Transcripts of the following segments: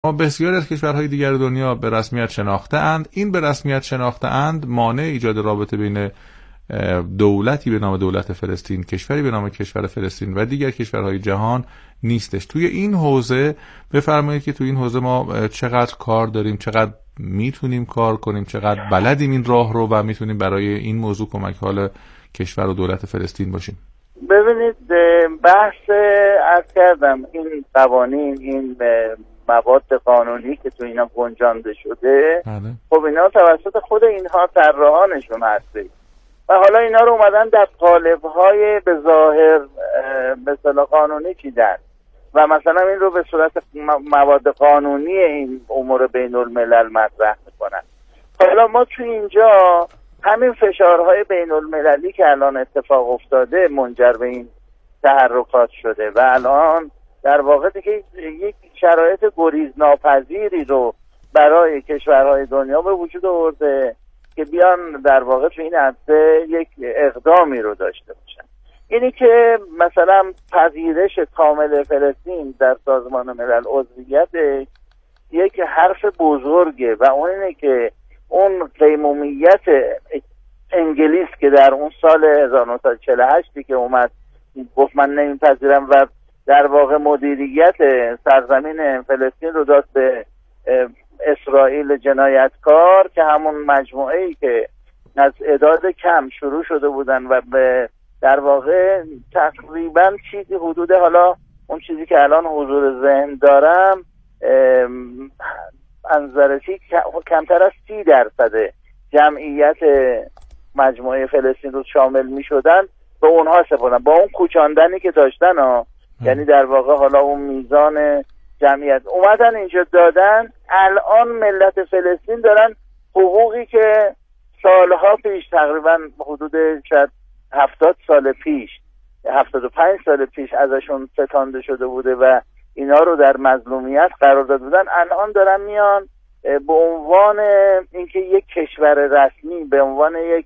بسیاری از کشورهای دیگر دنیا به رسمیت شناخته اند. این به رسمیت شناخته اند مانع ایجاد رابطه بین دولتی به نام دولت فلسطین، کشوری به نام کشور فلسطین و دیگر کشورهای جهان نیستش. توی این حوزه بفرمایید که توی این حوزه ما چقدر کار داریم، چقدر میتونیم کار کنیم، چقدر بلدیم این راه رو و میتونیم برای این موضوع کمک حال کشور و دولت فلسطین باشیم. ببینید، بحث عرض کردم این قوانین، این مواد قانونی که تو اینا گنجانده شده، خب اینا توسط خود اینها طراحانشون هستی و حالا اینا رو اومدن در قالب‌های به ظاهر به اصطلاح قانونی چیدن و مثلا این رو به صورت مواد قانونی این امور بین الملل مطرح میکنن. حالا ما تو اینجا همین فشارهای بین المللی که الان اتفاق افتاده منجر به این تحرکات شده و الان در واقع دیگه یک شرایط گریزناپذیری رو برای کشورهای دنیا به وجود آورده که بیان در واقع تو این عرصه یک اقدامی رو داشته باشن. اینی که مثلا پذیرش کامل فلسطین در سازمان ملل عضویت یک حرف بزرگه و اون اینه که اون قیمومیت انگلیس که در اون سال 1948 که اومد گفت من نمیپذیرم و در واقع مدیریت سرزمین فلسطین رو داد به اسرائیل جنایتکار که همون مجموعه‌ای که از اعداد کم شروع شده بودن و به در واقع تقریبا چیزی حدود، حالا اون چیزی که الان حضور ذهن دارم انظرشی کمتر از 30% جمعیت مجموعه فلسطین رو شامل می شدن به اونها سپردن با اون کوچاندنی که داشتن یعنی در واقع حالا اون میزان جمعیت اومدن اینجا دادن. الان ملت فلسطین دارن حقوقی که سالها پیش تقریبا حدود شاید 70 سال پیش 75 سال پیش ازشون ستانده شده بوده و اینا رو در مظلومیت قرار داده بودن، الان دارن میان به عنوان اینکه یک کشور رسمی، به عنوان یک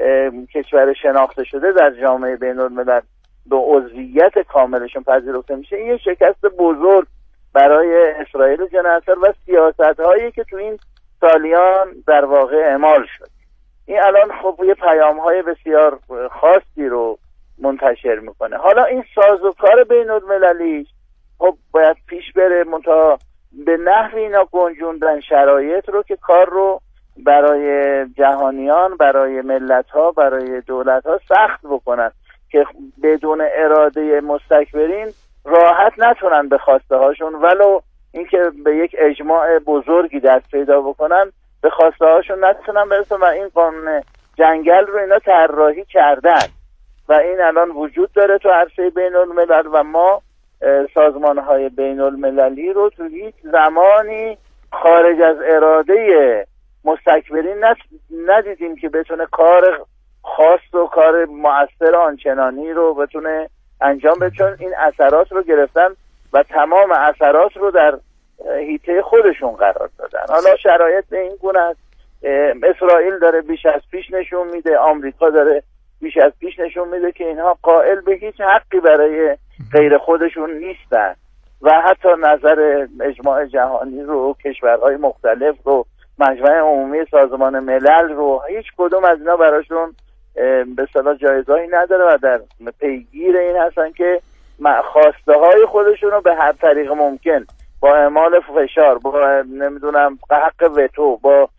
کشور شناخته شده در جامعه بین الملل به عضویت کاملشون پذیرفته میشه. این یک شکست بزرگ برای اسرائیل جنایتکار و سیاست‌هایی که تو این سالیان در واقع اعمال شد. این الان خب یه پیام‌های بسیار خاصی رو منتشر میکنه. حالا این سازوکار بین المللی خب باید پیش بره، منتها به نحوی اینا گنجوندن شرایط رو که کار رو برای جهانیان، برای ملت‌ها، برای دولت‌ها سخت بکنن که بدون اراده مستکبرین راحت نتونن به خواسته هاشون ولو اینکه به یک اجماع بزرگی دست پیدا بکنن به خواسته هاشون نتونن برسن و این قانون جنگل رو اینا طراحی کردن و این الان وجود داره تو عرصه بین الملل و ما سازمان‌های بین المللی رو تو هیچ زمانی خارج از اراده مستکبرین ندیدیم که بتونه کار خاص و کار مؤثر آنچنانی رو بتونه انجام بده، چون این اثرات رو گرفتن و تمام اثرات رو در حیطه خودشون قرار دادن. حالا شرایط به این گونه است، اسرائیل داره بیش از پیش نشون میده، آمریکا داره بیش از پیش نشون میده که اینها قائل به هیچ حقی برای غیر خودشون نیستن و حتی نظر اجماع جهانی رو، کشورهای مختلف رو، مجمع عمومی سازمان ملل رو، هیچ کدوم از اینا براشون به اصطلاح جایگاهی نداره و در پیگیر این هستن که خواسته های خودشون رو به هر طریق ممکن با اعمال فشار، با نمیدونم حق وتو، با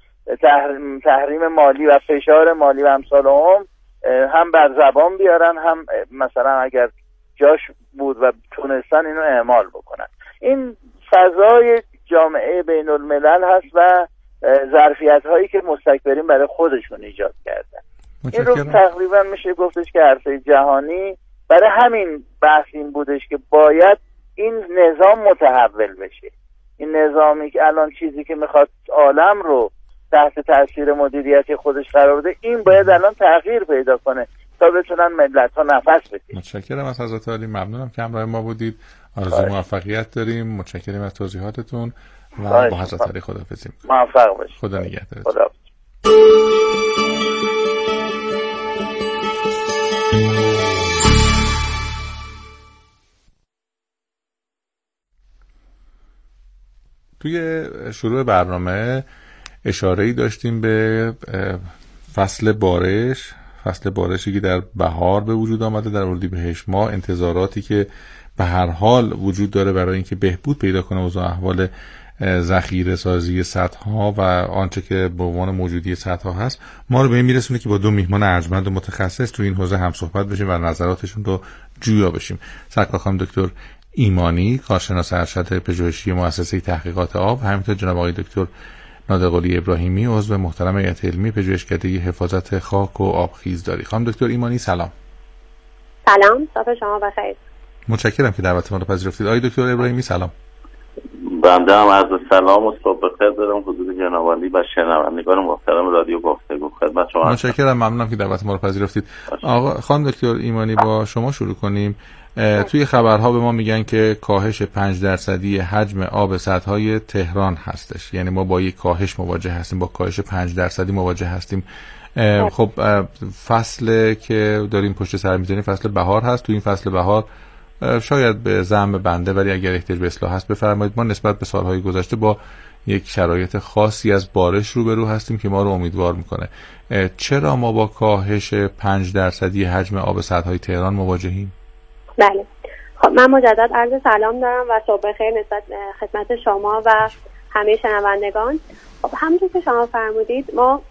تحریم مالی و فشار مالی و امثال هم بر زبان بیارن، هم مثلا اگر جاش بود و تونستن اینو اعمال بکنن. این فضای جامعه بین الملل هست و ظرفیت هایی که مستکبرین برای خودشون ایجاد کردن. این رو تقریبا میشه گفتش که عرصه جهانی برای همین بحث این بودش که باید این نظام متحول بشه. این نظامی که الان چیزی که میخواد عالم رو تحت تاثیر مدیریت خودش قرار بده، این باید الان تغییر پیدا کنه تا بتونن ملت ها نفس بکشن. متشکرم از حضرت عالی، ممنونم که همراه ما بودید. آرزوی موفقیت داریم. متشکرم از توضیحاتتون و با حضرت عالی خداحافظی می‌کنم. موفق باشید. خدا نگهدارت. خدا. توی شروع برنامه اشاره‌ای داشتیم به فصل بارشی که در بهار به وجود آمده در اردیبهشت ماه، انتظاراتی که به هر حال وجود داره برای اینکه بهبود پیدا کنه اوضاع احوال ذخیره سازی سدها و آنچه که به عنوان موجودی سدها هست، ما رو به این میرسونه که با دو میهمان ارجمند و متخصص تو این حوزه هم صحبت بشیم و نظراتشون رو جویا بشیم. سرکار خانم دکتر ایمانی، کارشناس ارشد پژوهشی مؤسسه تحقیقات آب، همینطور جناب آقای دکتر نادرقلی ابراهیمی، عضو محترم هیئت علمی پژوهشکده حفاظت خاک و آبخیزداری. خانم دکتر ایمانی سلام. سلام، صبح شما بخیر. متشکرم که دعوت ما رو پذیرفتید. آقای دکتر ابراهیمی سلام. بنده هم عرض سلام و صبح بخیر دارم حضور جناب عالی و شنوندگان محترم رادیو گفتگو. خدمت شما. متشکرم، ممنونم که دعوت ما رو پذیرفتید. آقا خانم دکتر ایمانی، با شما شروع کنیم. توی خبرها به ما میگن که کاهش 5% حجم آب سدهای تهران هستش، یعنی ما با یک کاهش مواجه هستیم، با کاهش 5% مواجه هستیم. خب فصل که داریم پشت سر می‌ذاریم فصل بهار هست. تو این فصل بهار شاید به زعم بنده، ولی اگر احتیاج به اصلاح هست بفرمایید، ما نسبت به سالهای گذشته با یک شرایط خاصی از بارش روبرو هستیم که ما رو امیدوار میکنه. چرا ما با کاهش 5% حجم آب سدهای تهران مواجهیم؟ بله، خب من مجدد عرض سلام دارم و صبح بخیر نسبت خدمت شما و همه شنوندگان. خب همونطور که شما فرمودید، ما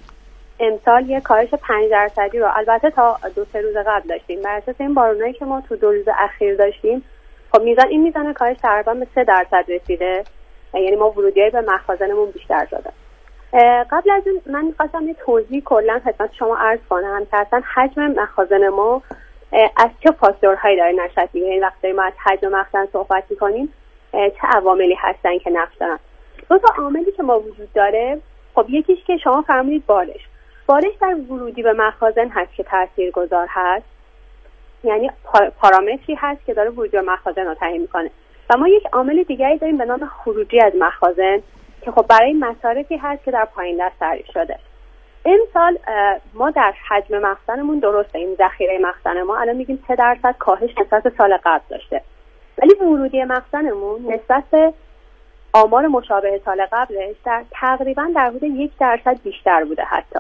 امسال یک کاهش 5% رو البته تا 2-3 روز قبل داشتیم. بر اساس این بارونایی که ما تو 2 روز اخیر داشتیم، خب میزان کاهش تقریبا به 3% رسیده، یعنی ما ورودیای به مخازنمون بیشتر شده. قبل از این من می‌خواستم یه توضیح کلا خدمت شما عرض کنم که اصلا حجم مخازن ما از چه فاکتورهایی داره نشأت میگیره. یعنی وقتی ما از حجم مخزن صحبت می‌کنیم چه عواملی هستن که نقش دارن. دو تا عاملی که ما وجود داره، خب یکیش که شما فرمودید بارش در ورودی به مخازن هست که تاثیرگذار هست، یعنی پارامتری هست که داره ورودی به مخازن رو تعیین میکنه. و ما یک عامل دیگری داریم به نام خروجی از مخازن که خب برای مصارفی هست که در پایین دست تعریف شده. امسال ما در حجم مخزنمون درسته، این ذخیره مخزن ما الان میگیم 3% کاهش نسبت به سال قبل داشته، ولی ورودی مخزنمون نسبت به آمار مشابه سال قبلش تقریبا در حدود 1% بیشتر بوده حتی.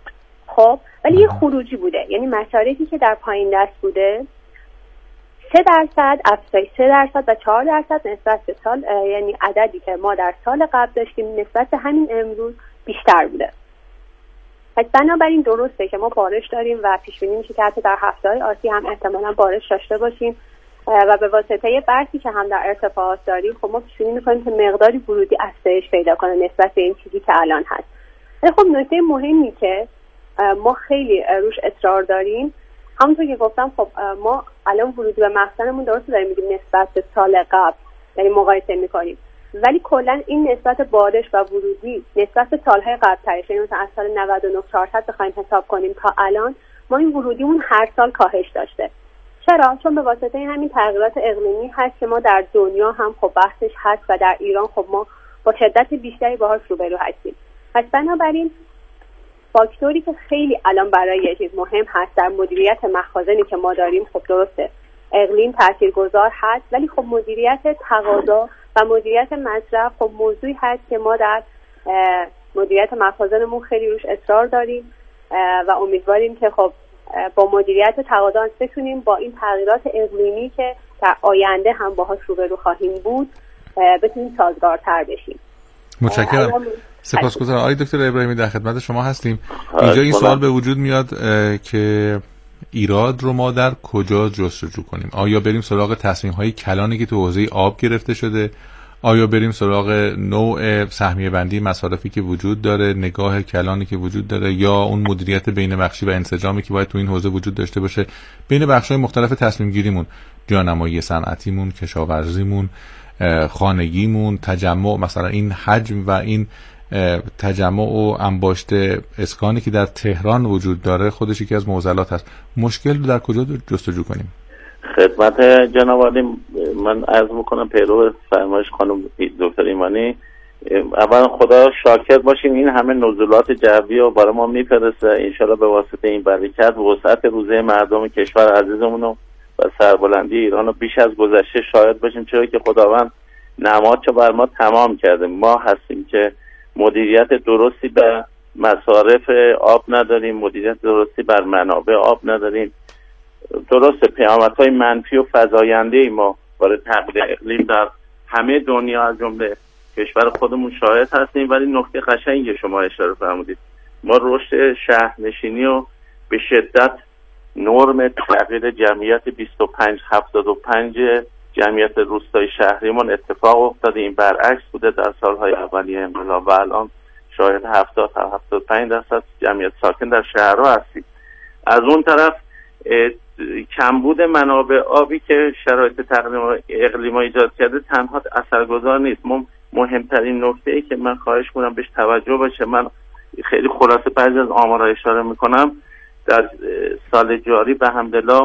خب ولی یه خروجی بوده، یعنی مصارفی که در پایین دست بوده 3% افزایش 3% و 4% نسبت به سال، یعنی عددی که ما در سال قبل داشتیم نسبت به همین امروز بیشتر بوده. پس بنابراین درسته که ما بارش داریم و پیش بینی میشه که حتی در هفته‌های آتی هم احتمالاً بارش داشته باشیم و به واسطه برفی که هم در ارتفاعات داریم، خب ما پیش بینی می‌کنیم که مقداری ورودی افزایش پیدا کنه نسبت به این چیزی که الان هست. ولی خب نکته مهمی که ما خیلی روش اصرار داریم، همونطور که گفتم، خب ما الان ورودی به مخزنمون درسته داریم میگیم نسبت به سال قبل داریم مقایسه می‌کنیم، ولی کلا این نسبت بارش و ورودی نسبت به سالهای قبل‌ترش، یعنی مثلا از سال 99 400 بخوایم حساب کنیم تا الان، ما این ورودیمون هر سال کاهش داشته. چرا؟ چون به واسطه همین تغییرات اقلیمی هست که ما در دنیا هم خب بحثش هست و در ایران خب ما با شدت بیشتری باهاش روبرو هستیم. پس بنابراین فاکتوری که خیلی الان برای یه چیز مهم هست در مدیریت مخازنی که ما داریم، خب درسته اقلیم تاثیرگذار هست، ولی خب مدیریت تقاضا و مدیریت مصرف خب موضوعی هست که ما در مدیریت مخازنمون خیلی روش اصرار داریم و امیدواریم که خب با مدیریت تقاضا بتونیم با این تغییرات اقلیمی که در آینده هم باهاش روبرو خواهیم بود بتونیم سازگارتر بشیم. متشکرم. سپاسگزارم. آقای دکتر ابراهیمی در خدمت شما هستیم. اینجا این سوال به وجود میاد که ایراد رو ما در کجا جستجو کنیم؟ آیا بریم سراغ تصمیم‌های کلانی که تو حوزه آب گرفته شده؟ آیا بریم سراغ نوع سهمیه بندی مصارفی که وجود داره، نگاه کلانی که وجود داره، یا اون مدیریت بین بخشی و انسجامی که باید تو این حوزه وجود داشته باشه بین بخش‌های مختلف تصمیم گیریمون، جانمایی صنعتیمون، کشاورزیمون، خانگیمون، تجمع، مثلا این حجم و این تجمع و انباشت اسکانی که در تهران وجود داره خودش یکی از معضلات هست. مشکل رو در کجا جستجو کنیم؟ خدمت جناب عالی من عرض میکنم پیرو فرمایش خانم دکتر ایمانی، اولا خدا شاکر باشیم این همه نزولات جوی رو برای ما میفرسته، انشالله به واسطه این برکت وسعت روزه مردم کشور عزیزمون و سربلندی ایران رو بیش از گذشته شاهد باشیم، چرا که خداوند نماد چه بر ما تمام کرده. ما هستیم که مدیریت درستی به مصارف آب نداریم، مدیریت درستی بر منابع آب نداریم. درسته پیامدهای منفی و فزاینده ما برای تغییر اقلیم در همه دنیا از جمله کشور خودمون شاهد هستیم، ولی نکته قشنگی شما اشاره فرمودید، ما رشد شهرنشینی و به شدت نرم تغییر جمعیت 25-75 جمعیت روستای شهریمون اتفاق افتاده. این برعکس بوده در سالهای اولیه انقلاب و الان شاهد 70-75% جمعیت ساکن در شهرها هستیم. از اون طرف کمبود منابع آبی که شرایط تغییر اقلیم ایجاد کرده تنها اثرگذار نیست. مهمترین نکته‌ای که من خواهش کنم بهش توجه بشه، من خیلی خلاصه بعضی از آمارها اشاره میکنم. در سال جاری به حمدالله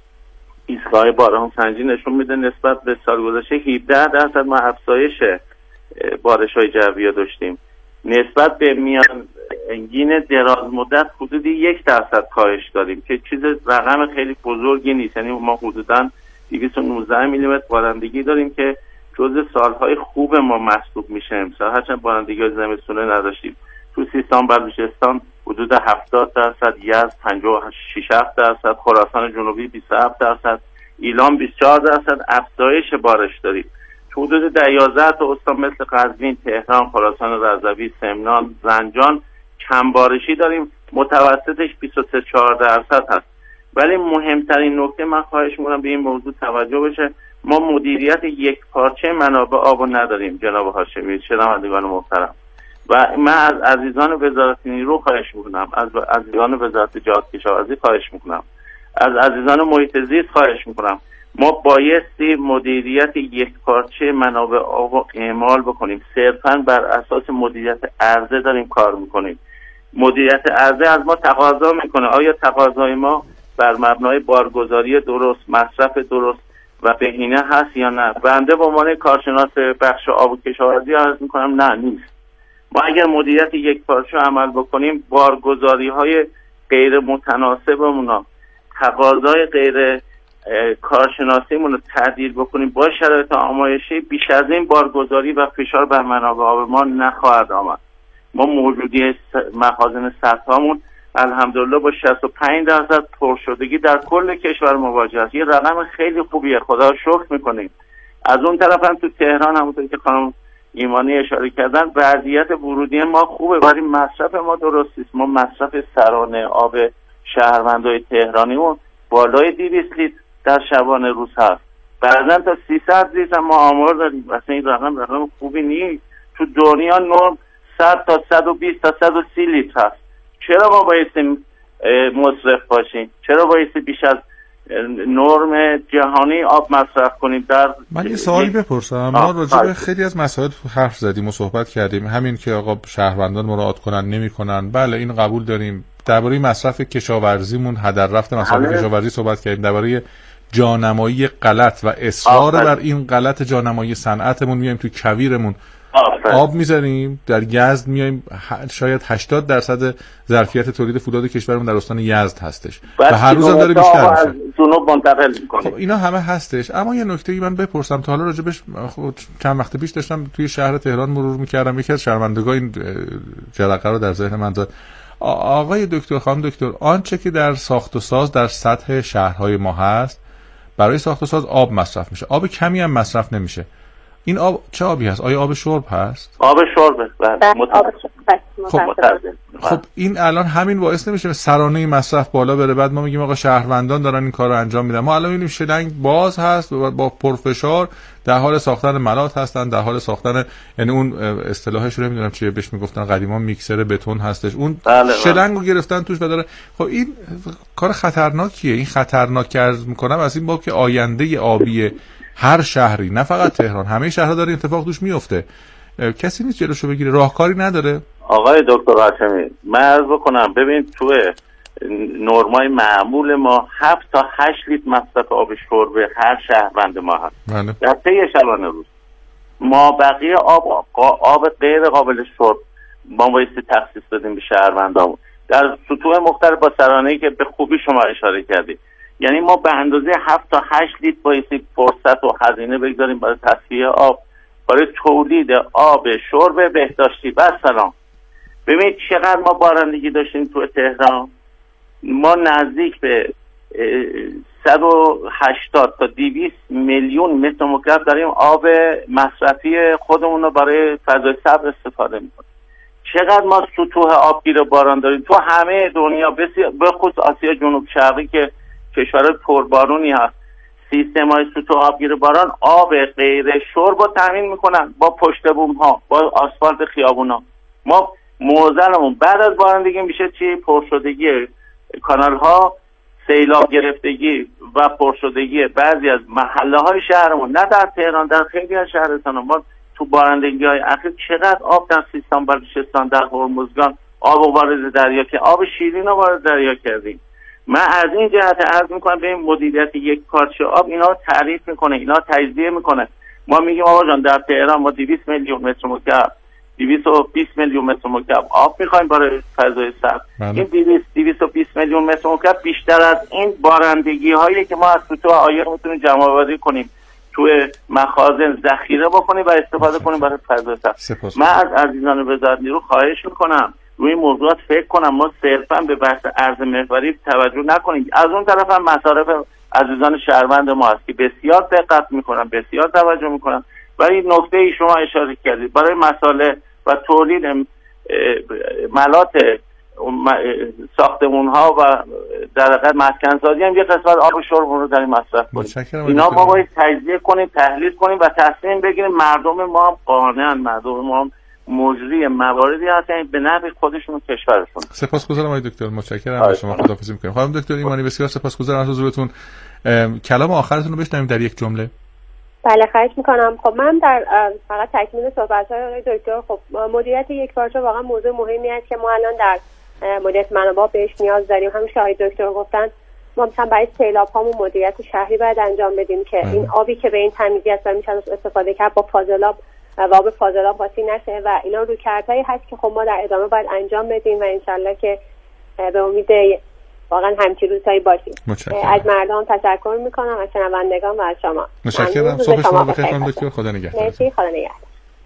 ایستگاه باران سنجی نشون میده نسبت به سال گذشته 17% ما افزایش بارش‌های جوی داشتیم. نسبت به میانگین دراز مدت حدود 1% کاهش داریم که چیز رقم خیلی بزرگی نیست. یعنی ما حدوداً 219 میلیمتر بارندگی داریم که جزء سالهای خوب ما محسوب میشه امسال، هرچند بارندگی زمستونه نداشتیم. تو سیستان بلوچستان حدود 70%، یزد 56%، خراسان جنوبی 27%، ایلام 24% افزایش بارش داریم. تو حدود 11 تا استان مثل قزوین، تهران، خراسان رضوی، سمنان، زنجان کم بارشی داریم، متوسطش 23-24% هست. ولی مهمترین نکته من خواهش می‌کنم به این موضوع توجه بشه، ما مدیریت یک پارچه منابع آب نداریم جناب هاشمی، شنوندگان محترم. و من از عزیزان وزارت نیرو خواهش میکنم، از عزیزان وزارت جهاد کشاورزی خواهش میکنم، از عزیزان محیط زیست خواهش میکنم، ما بایستی مدیریت یک پارچه منابع آب رو اعمال بکنیم. صرفاً بر اساس مدیریت عرضه داریم کار میکنیم. مدیریت عرضه از ما تقاضا میکنه آیا تقاضای ما بر مبنای بارگذاری درست، مصرف درست و بهینه هست یا نه. بنده به عنوان کارشناس بخش آب و کشاورزی عرض میکنم نه، نیست. ما اگر مدیریت یک پارچه عمل بکنیم، بارگذاری های غیر متناسبمون، تقاضای غیر کارشناسیمون رو تعدیل بکنیم با شرایط آمایشی، بیش از این بارگذاری و فشار بر منابع آب ما نخواهد آمد. ما موجودی مخازن سطحامون الحمدلله با 65% پرشدگی در کل کشور مواجه است. یه رقم خیلی خوبیه، خدا شکر میکنیم. از اون طرف هم تو تهران همونطور که خانم ایمانی اشاره کردن وضعیت ورودی ما خوبه، ولی مصرف ما درست نیست. ما مصرف سرانه آب شهروندای تهرانیمون بالای 200 لیتر در شبانه روز هست، بعضا تا 300 لیتر ما آمار داریم. اصلا این رقم خوبی نیست. تو دنیا نرم 100 تا 120 تا 130 لیتر هست. چرا ما بایستیم مصرف باشیم؟ چرا بایستی بیش از نرم جهانی آب مصرف کنیم؟ من یه سوالی بپرسم. ما راجع به خیلی از مسائل حرف زدیم و صحبت کردیم، همین که آقا شهروندان مراعات کنن نمی‌کنن، بله این قبول داریم. درباره مصرف کشاورزیمون هدر رفت مصرف کشاورزی صحبت کردیم، درباره جانمایی غلط و اصرار بر این غلط جانمایی صنعتمون میایم تو کویرمون آب میذاریم، در یزد میایم شاید 80% ظرفیت تولید فولاد کشورمون در استان یزد هستش و هر روز هم داره بیشتر میشه. جنوب منتقل میکنه. خب اینا همه هستش، اما یه نکته‌ای من بپرسم تا حالا راجبش چند وقت پیش داشتم توی شهر تهران مرور میکردم، یکی از شهروندگان این جرقه رو در ذهن من زد. آقای دکتر، خانم دکتر، آنچه که در ساخت و ساز در سطح شهرهای ما هست برای ساخت و ساز آب مصرف میشه، آب کمی هم مصرف نمیشه. این آب چه آبی هست؟ آیا آب شرب هست؟ آب شربه. خب این الان همین باعث نمیشه سرانه مصرف بالا بره، بعد ما میگیم آقا شهروندان دارن این کارو انجام میدن. ما الان میبینیم شلنگ باز هست و با پرفشار در حال ساختن ملات هستن، در حال ساختن، یعنی اون اصطلاحش رو نمیدونم چیه بهش میگفتن قدیما، میکسر بتون هستش، اون شلنگو گرفتن توش و داره. خب این کار خطرناکیه. این خطرناک عرض میکنم از این باب که آینده آبی هر شهری، نه فقط تهران، همه شهرها داره اتفاق توش میفته. کسی نیست جلوشو بگیره، راهکاری نداره. آقای دکتر هاشمی من عرض بکنم، ببین تو نرمای معمول ما 7 تا 8 لیتر مصرف آب شرب هر شهروند ما هست در طی شبانه روز. ما بقیه آب غیر قابل شرب ما بایستی تخصیص بدیم به شهروندامون در سطوح مختلف با سرانه‌ای که به خوبی شما اشاره کردید. یعنی ما به اندازه 7 تا 8 لیتر بایستی فرصت و هزینه بگذاریم برای تصفیه آب برای تولید آب شرب بهداشتی. و سلام. ببینید چقدر ما بارندگی داشتیم تو تهران. ما نزدیک به 180 تا 200 میلیون متر مکعب داریم آب مصرفی خودمون رو برای فضای سبز استفاده میکنیم. چقدر ما سطوح آبگیر باران داریم تو همه دنیا، به خصوص آسیا جنوب شرقی که کشور پربارونی هست. سیستم‌های سطوح آبگیر باران آب غیر شرب رو تامین میکنن با پشت بوم ها، با آسفالت خیابون ها. ما معضلمون بعد از بارندگی میشه چی؟ پرشدگی کانال ها، سیلاب گرفتگی و پرشدگی بعضی از محله های شهرمون، نه در تهران، در خیلی از شهرستان. ما تو بارندگی های اخیر چقدر آب در سیستان بلوچستان، در هرمزگان آب وارد دریا که آب شیرین رو وارد دریا کردیم. من از این جهت عرض میکنم به این مدیریت یک پارچه آب اینا تعریف میکنه، اینا تجزیه میکنه. ما میگیم آقا جان در تهران ما 200 میلیون متر مکعب 220 میلیون متر مکعب آب میخوایم برای فضای سبز. این 220 میلیون متر مکعب بیشتر از این بارندگی هایی که ما از سطوح آیق میتونیم جمع آوری کنیم، توی مخازن ذخیره بکنیم و استفاده کنیم برای فضای سبز. من از عزیزان وزارت نیرو خواهش میکنم روی موضوعات فکر کنم، ما صرفا به بحث ارز محوری توجه نکنیم. از اون طرف هم مصارف عزیزان شهروند ما هست که بسیار دقت میکنن، بسیار توجه میکنن. ولی نکته شما اشاره کردید برای مسائل و تولید ملات ساختمون ها و در حقیقت مسکن سازی هم یه قسمت آب شرب رو داریم مصرف کنیم. اینا ما باید تجزیه کنیم، تحلیل کنیم و تصمیم بگیریم. مردم ما هم قانعن، مردم ما هم مجری مواردی هستن به نفع خودشون و کشورشون. سپاسگزارم آقای دکتر، متشکرم از شما. خداحافظی می‌کنیم. خانم دکتر ایمانی بسیار سپاسگزارم از حضورتون. کلام آخرتون رو بشنویم در یک جمله. بله خواهش میکنم. خب من در فقط تکمیل صحبت‌های آقای دکتر، خب مدیریت یک پارچه واقعا موضوع مهمی است که ما الان در مدیریت منابع بهش نیاز داریم. همین آقای دکتر گفتن ما مثلا برای سیلاب‌هامون مدیریت شهری باید انجام بدیم که این آبی که به این تمیزی است و میشه استفاده کرد با فاضلاب و آب فاضلاب واسه نشه و اینا رویکردهایی هست که خب ما در ادامه باید انجام بدیم و انشالله که به امید واقعا همچین روزهایی باشیم. از مردم تشکر میکنم، از شنوندگان و از شما. متشکرم. صبح شما بخیر خانم دکتر. خدا نگهدار. مرسی. خدا نگهدار.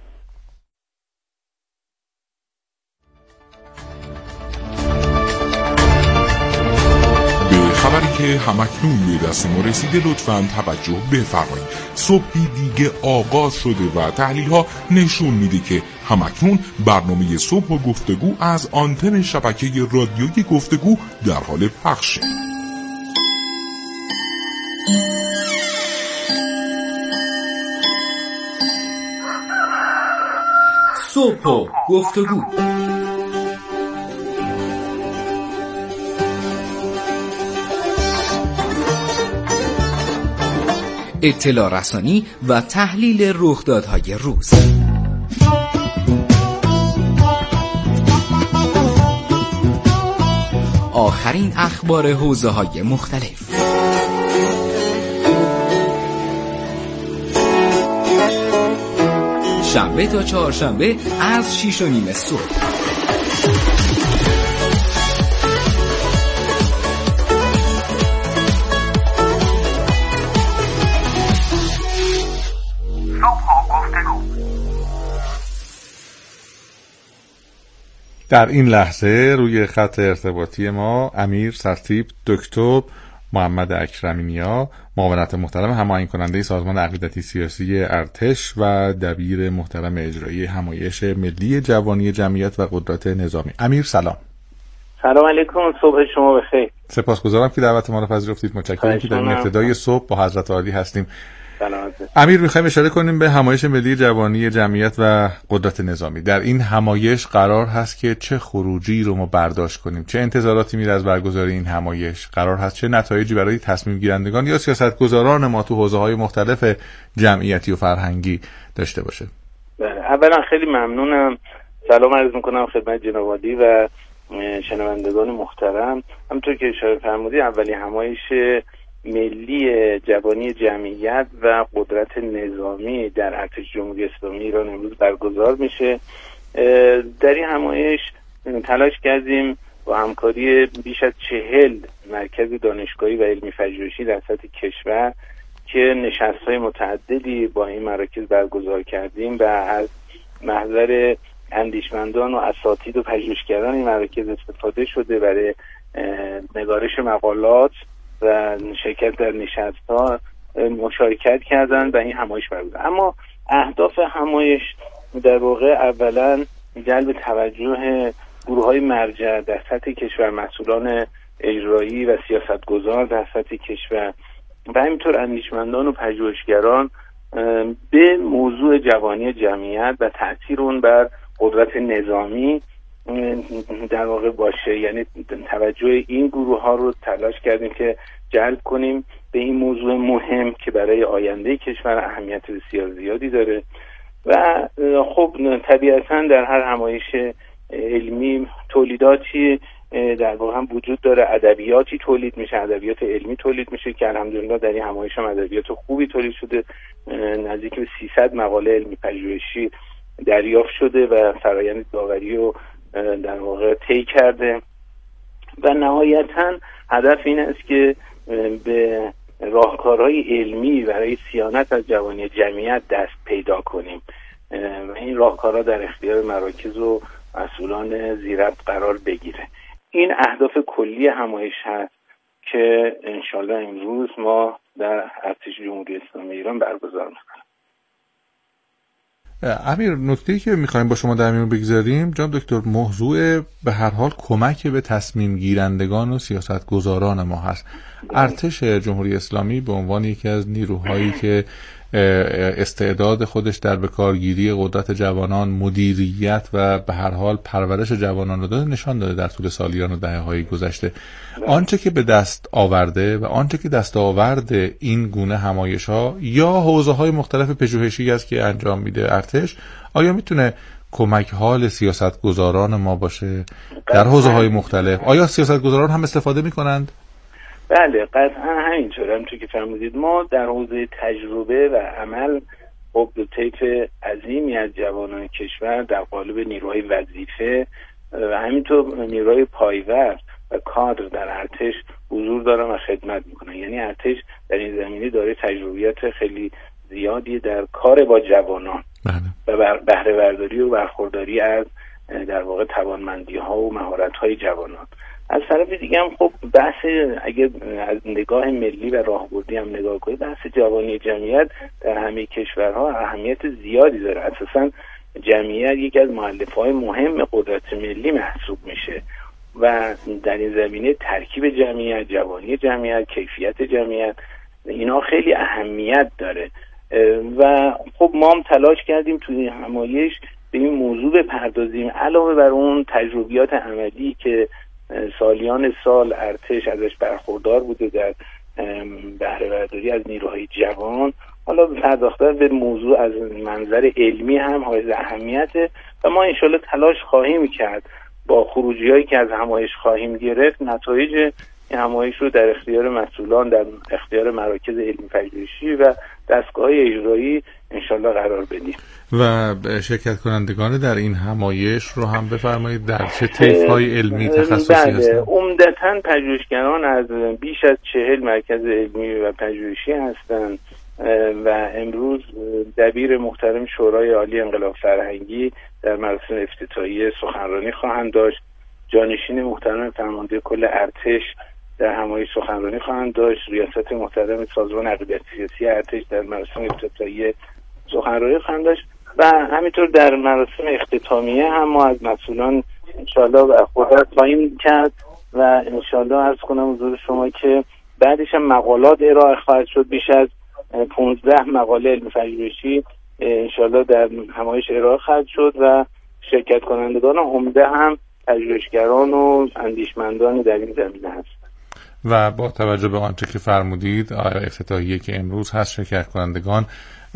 خبری که همکنون به دست ما رسیده لطفاً توجه بفرمایید. صبحی دیگه آغاز شده و تحلیل ها نشون میده که همکنون برنامه صبح و گفتگو از آنتن شبکه رادیویی گفتگو در حال پخشه. صبح و گفتگو. اطلاع رسانی و تحلیل رخدادهای روز. آخرین اخبار حوزه‌های مختلف. شنبه تا چهارشنبه از 6:30 صبح. در این لحظه روی خط ارتباطی ما امیر سرتیپ دکتر محمد اکرمینیا، معاونت محترم هماهنگ کننده سازمان عقیدتی سیاسی ارتش و دبیر محترم اجرایی همایش ملی جوانی جمعیت و قدرت نظامی. امیر سلام. سلام علیکم، صبح شما بخیر. سپاسگزارم که دعوت ما رو پذیرفتید. متشکرم که در این ابتدای صبح با حضرت عالی هستیم. امیر، میخوایم اشاره کنیم به همایش ملی جوانی جمعیت و قدرت نظامی. در این همایش قرار هست که چه خروجی رو ما برداشت کنیم؟ چه انتظاراتی میره از برگزاری این همایش؟ قرار هست چه نتایجی برای تصمیم گیرندگان یا سیاستگزاران ما تو حوزه‌های مختلف جمعیتی و فرهنگی داشته باشه؟ بله، اولا خیلی ممنونم. سلام عرض میکنم خدمت جناب عالی و شنوندگان محترم. همونطور که اشاره فرمودید اولین همایش ملی جوانی جمعیت و قدرت نظامی در ارتش جمهوری اسلامی ایران امروز برگزار میشه. در این همایش تلاش کردیم با همکاری بیش از 40 مرکز دانشگاهی و علمی پژوهشی در سطح کشور که نشست‌های متعددی با این مراکز برگزار کردیم و از محضر اندیشمندان و اساتید و پژوهشگران این مراکز استفاده شده برای نگارش مقالات و شرکت در نشست‌ها مشارکت کردن و این همایش برگزار. اما اهداف همایش در واقع اولا جلب توجه گروه‌های مرجع در سطح کشور، مسئولان اجرایی و سیاستگزار در سطح کشور و همینطور اندیشمندان و پژوهشگران به موضوع جوانی جمعیت و تأثیر اون بر قدرت نظامی در واقع باشه. یعنی توجه این گروه ها رو تلاش کردیم که جلب کنیم به این موضوع مهم که برای آینده کشور اهمیت بسیار زیادی داره. و خب طبیعتا در هر همایش علمی تولیداتی در واقع هم وجود داره، ادبیاتی تولید میشه، ادبیات علمی تولید میشه که الحمدلله در این همایش هم ادبیات خوبی تولید شده. نزدیک به 300 مقاله علمی پژوهشی دریافت شده و فرآیند داوری رو در واقع طی کرده و نهایتا هدف این است که به راهکارهای علمی برای صیانت از جوانی جمعیت دست پیدا کنیم و این راهکارها در اختیار مراکز و مسئولان زیربط قرار بگیره. این اهداف کلی همایش هست که انشالله امروز ما در ارتش جمهوری اسلامی ایران برگزار میکنیم. امیر، نکته‌ای که می‌خوایم با شما در میون بگذاریم جناب دکتر، موضوع به هر حال کمک به تصمیم گیرندگان و سیاستگزاران ما هست. ارتش جمهوری اسلامی به عنوان یکی از نیروهایی که استعداد خودش در بکارگیری قدرت جوانان، مدیریت و به هر حال پرورش جوانان رو داده، نشان داده در طول سالیان و دهه‌های گذشته. آنچه که به دست آورده و آنچه که دستاورد این گونه همایش‌ها یا حوزه‌های مختلف پژوهشی است که انجام میده ارتش، آیا میتونه کمک حال سیاستگزاران ما باشه در حوزه‌های مختلف؟ آیا سیاستگزاران هم استفاده می‌کنند؟ بله قطعا همینطور. همونطور که فرمودید ما در حوزه تجربه و عمل خب طیف عظیمی از جوانان کشور در قالب نیروهای وظیفه و همینطور نیروهای پایور و کادر در ارتش حضور دارن و خدمت میکنن. یعنی ارتش در این زمینه داره تجربیات خیلی زیادی در کار با جوانان و بهره برداری و برخورداری از در واقع توانمندی ها و مهارت های جوانان. از طرف دیگه هم خب بحث اگه از نگاه ملی و راهبردی هم نگاه کنید، بحث جوانی جمعیت در همه کشورها اهمیت زیادی داره. اساسا جمعیت یکی از مؤلفه‌های مهم قدرت ملی محسوب میشه و در این زمینه ترکیب جمعیت، جوانی جمعیت، کیفیت جمعیت، اینا خیلی اهمیت داره و خب ما هم تلاش کردیم توی همایش به این موضوع بپردازیم. علاوه بر اون تجربیات عملی که سالیان سال ارتش ازش برخوردار بوده در بهره برداری از نیروهای جوان، حالا پرداختن به موضوع از منظر علمی هم حائز اهمیته و ما انشالله تلاش خواهیم کرد با خروجی‌هایی که از همایش خواهیم گرفت نتایج این همایش رو در اختیار مسئولان، در اختیار مراکز علمی پژوهشی و دستگاه‌های اجرایی انشالله قرار بدیم. و شرکت کنندگان در این همایش رو هم بفرمایید در چه طیف‌های علمی تخصصی هستند؟ بله، عمدتاً پژوهشگران از بیش از 40 مرکز علمی و پژوهشی هستند و امروز دبیر محترم شورای عالی انقلاب فرهنگی در مراسم افتتاحیه سخنرانی خواهند داشت. جانشین محترم فرمانده کل ارتش در همایش سخنرانی خواهند داشت. ریاست محترم سازمان عقیدت سیاسی ارتش در مراسم افتتاحیه سخنرانی خواهند داشت و همینطور در مراسم اختتامیه هم ما از مسئولان انشالله برخوردار خواهیم کرد و انشالله عرض کنم حضور شما که بعدش هم مقالات ارائه خواهد شد. بیش از 15 مقاله علمی پژوهشی انشالله در همایش ارائه خواهد شد و شرکت کنندگان عمده هم پژوهشگران و اندیشمندان در این زمینه هست. و با توجه به آنچه که فرمودید، افتتاحیه که امروز هست، شرکت کنندگان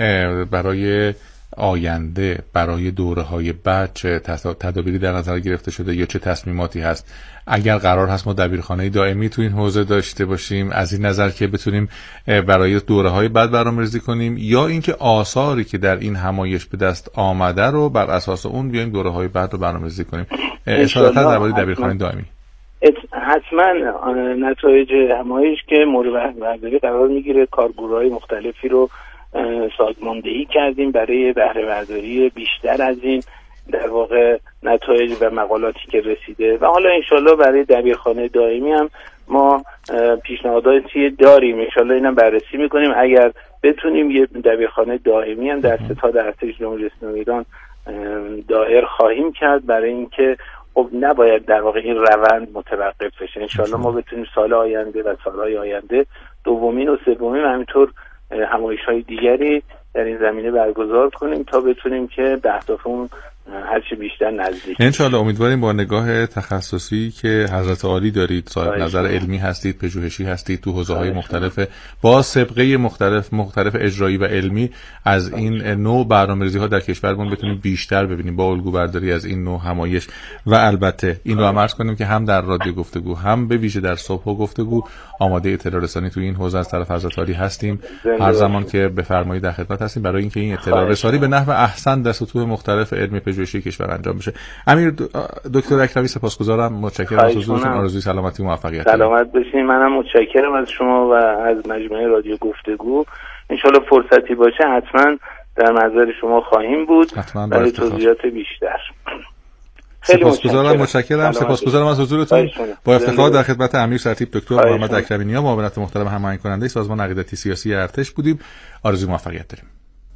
برای آینده، برای دوره‌های بعد چه تدابیری در نظر گرفته شده یا چه تصمیماتی هست؟ اگر قرار هست ما دبیرخانه دائمی تو این حوزه داشته باشیم از این نظر که بتونیم برای دوره‌های بعد برنامه‌ریزی کنیم، یا اینکه آثاری که در این همایش به دست آمده رو بر اساس اون بیایم دوره‌های بعد رو برنامه‌ریزی کنیم؟ اصالتا درباره دبیرخانه دائمی حتما نتایج همایش که مورد بهره‌برداری قرار میگیره. کارگروه‌های مختلفی رو سازماندهی کردیم برای بهره‌برداری بیشتر از این در واقع نتایج و مقالاتی که رسیده، و حالا انشالله برای دبیرخانه دائمی هم ما پیشنهاداتی داریم، انشالله اینم بررسی میکنیم. اگر بتونیم یه دبیرخانه دائمی هم در ستاد ارتش جمهوری اسلامی ایران دایر خواهیم کرد، برای اینکه خب نباید در واقع این روند متوقف بشه. انشالله ما بتونیم سال آینده و سالهای آینده دومین و سومین و همینطور همایش‌های دیگری در این زمینه برگزار کنیم تا بتونیم که به اهدافمون هرچی بیشتر نزدیک. انشالله امیدواریم با نگاه تخصصی که حضرت عالی دارید، صاحب نظر علمی هستید، پژوهشی هستید تو حوزه‌های مختلف، با سابقه مختلف اجرایی و علمی از این نوع برنامه‌ریزی‌ها در کشورمون بتونیم بیشتر ببینیم با الگوبرداری از این نوع همایش. و البته این رو هم عرض کنیم که هم در رادیو گفتگو هم به ویژه در صبح گفتگو آماده اطلاع رسانی تو این حوزه از طرف حضرت عالی هستیم. هر زمان که بفرمایید در خدمت هستیم برای اینکه این اطلاع رسانی به نحو احسن در سطوح مختلف علمی پژوهشی کشور انجام بشه. امیر دکتر اکرمی سپاسگزارم، متشکرم از حضورتون، آرزوی سلامتی و موفقیت. سلامت باشین. منم متشکرم از شما و از مجموعه رادیو گفتگو. ان شاءالله فرصتی باشه حتما در نظر شما خواهیم بود برای توضیحات بیشتر. سپاسگزارم، متشکرم، سپاسگزارم از حضورتون. با افتخار در خدمت امیر سرتیپ دکتر محمد اکرمی نیا، معاونت محترم هماهنگ کننده سازمان عقیدتی سیاسی ارتش بودیم. آرزوی موفقیت داریم.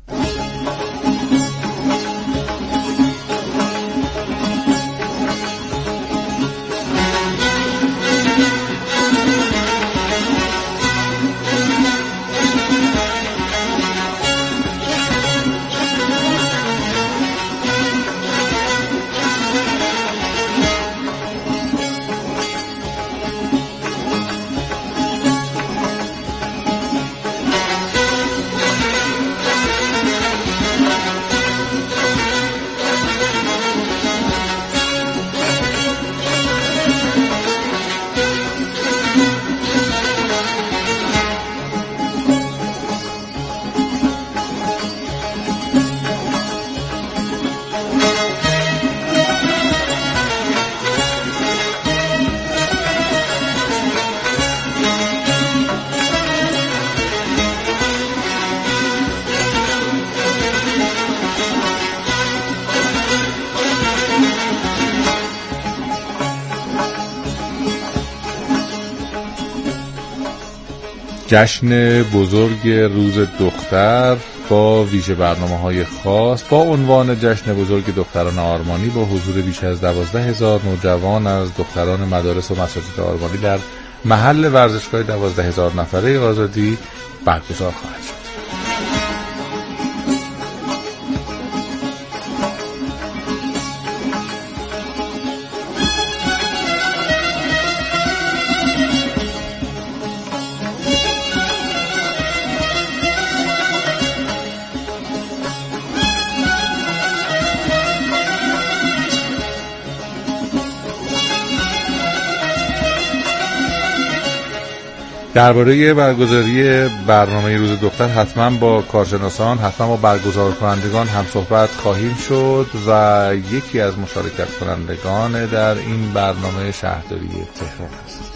جشن بزرگ روز دختر با ویژه برنامه‌های خاص با عنوان جشن بزرگ دختران آرمانی با حضور بیش از 12,000 نوجوان از دختران مدارس و مساجد آرمانی در محل ورزشگاه 12,000 نفره آزادی برگزار خواهد شد. درباره برگزاری برنامه روز دختر حتما با کارشناسان، حتما با برگزار کنندگان هم صحبت خواهیم شد و یکی از مشارکت کنندگان در این برنامه شهرداری تهران است.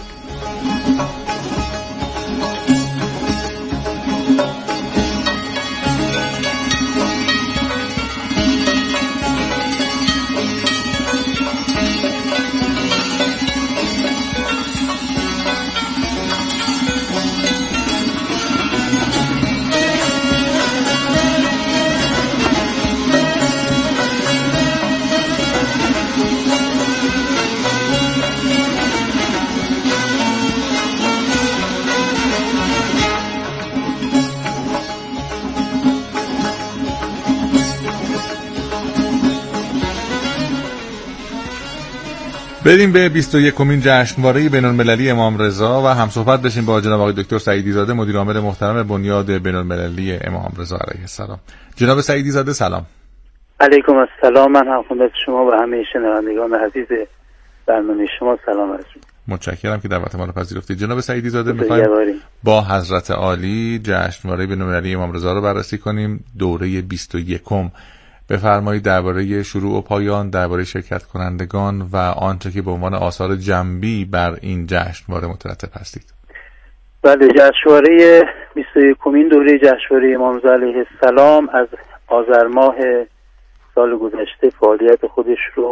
بریم به 21مین جشنواره بین‌المللی امام رضا و هم صحبت بشیم با جناب آقای دکتر سعیدی زاده، مدیر عامل محترم بنیاد بین‌المللی امام رضا علیه السلام. جناب سعیدی زاده سلام. علیکم السلام. من هم خدمت شما و همه شنوندگان عزیز برنامه شما سلام عرض می‌کنم. متشکرم که دعوت ما رو پذیرفتید. جناب سعیدی زاده می‌خوایم با حضرت عالی جشنواره بین‌المللی امام رضا رو بررسی کنیم. دوره 21م بفرمایید درباره شروع و پایان، درباره شرکت کنندگان و آنچه که به عنوان آثار جنبی بر این جشنواره مترتب هستید. بله، جشنواره 21مین دوره جشنواره امام رضا علیه السلام از آذر ماه سال گذشته فعالیت خودش رو